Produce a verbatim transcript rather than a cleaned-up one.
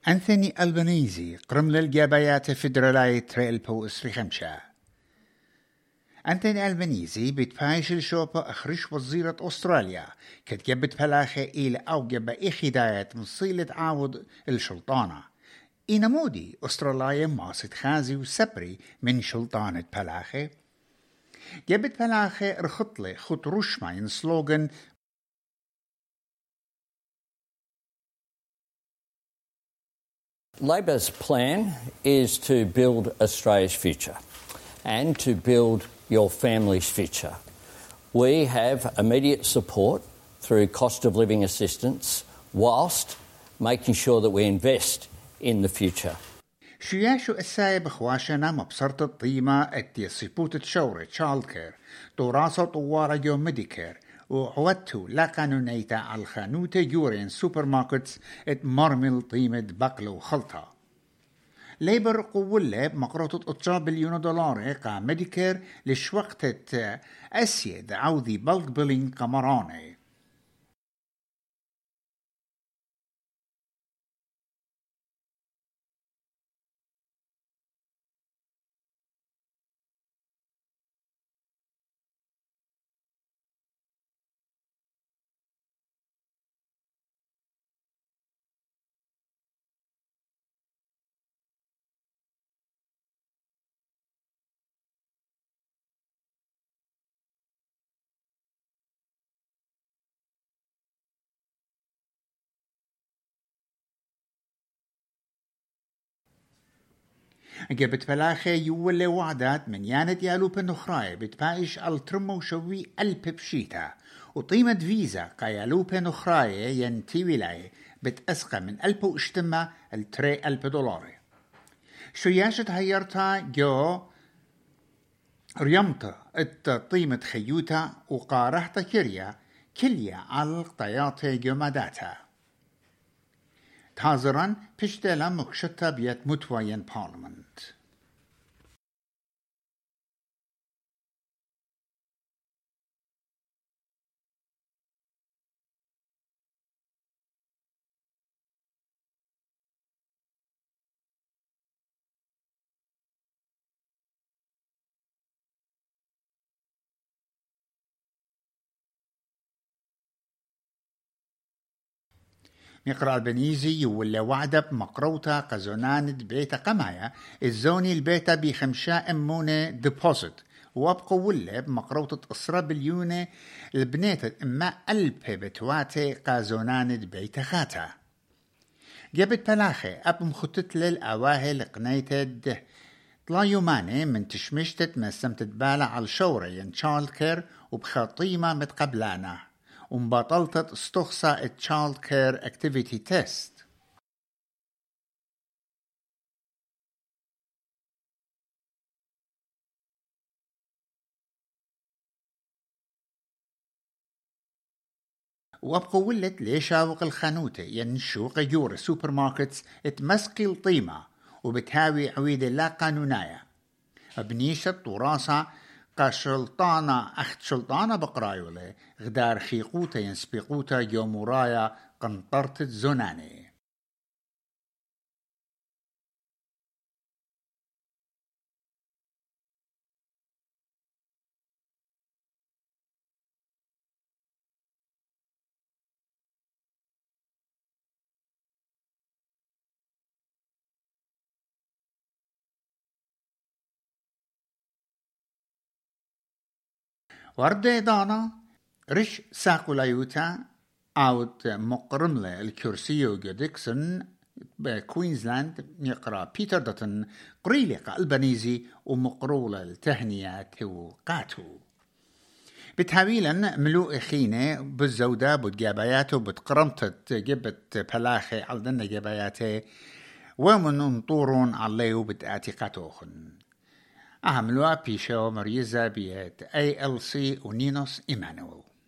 أنثوني ألبانيزي قرم للجابايات فيدرالاي تريل بو إسري خمشة. أنثوني ألبانيزي بتفايش الشوبة أخرش وزيرة أستراليا كتجبت بلاخة إلى أو جب إخدايات مصيلة عاود الشلطانة. إنا مودي أستراليا ماسد خازي وسبري من شلطانة بلاخة. جبت بلاخة رخطلة خط رشمين سلوغن Labor's plan is to build Australia's future and to build your family's future. We have immediate support through cost of living assistance whilst making sure that we invest in the future. شياشو السايب اخواشنا مبصرة الطيمة اتي صيبوت تشورة تشالد كير دوراسة طوارة جو ميديكير وعودتو لا قانونيتا على الخانوتة يورين سوبر ماركتس ات مرمل طيمة بقل وخلطة. ليبر قولة بمقروطة اتشا بليون دولار قا ميديكير لشوقت اسيد عوذي بلق بلين قمراني. جبت فلاخة يولي وعدات من يانت يالو بنخراي بتبايش الترمو شوي ألب بشيتا وطيمة فيزا قايالو بنخراي ينتي ولاي بتأسقى من ألب واشتما التري ألب دولار. شوياشة هيرتا جو ريمتا ات طيمة خيوتا وقارحتا كريا كليا على القطيات جو مداتا. تازران بشتلا مكشتا بيت متوين بارلمنت. نقرأ البنيزي يولي وعدة بمقروطة قزوناند بيتا قمايا الزوني البيتا بخمشاء امونة ديبوزيت وابقوا ولا بمقروطة اسرة بليونة البنيتة اما ألب بتواتي قازوناند بيتا خاتا. جابت بلاخي اب مخطط للأواهي لقنيتة طلا يوماني من تشمشتت ما سمتت بالا على الشورة ين تشالد كير وبخطيمة متقبلانا ومبطلت استخصى التشالد كير اكتيفيتي تيست. وابقوا ولت ليشاوق الخانوتة ينشوق جور سوبر ماركتس اتمسقي الطيمة وبتهاوي عويدة لا قانونية بنيشة طراسة قاشلطانة أخت شلطانة بقرايولة غدار خيقوتا ينسبقوتا يومورايا قنطرت زوناني. وردي دانا رش ساقو لايوتا اوت مقرملة الكرسيو جو ديكسون بكوينزلاند يقرأ بيتر داتن قريلق البنيزي ومقرولة التهنية توقاتو. بتحويلا ملوء خينة بالزودة بتجاباياته بتقرمتت جبت بلاخي علدنا جاباياته ومن انطورون عليو بتاتيقاتوخن. أهملوا بيشو مريزة بيت أي إل سي ونينوس إيمانويل.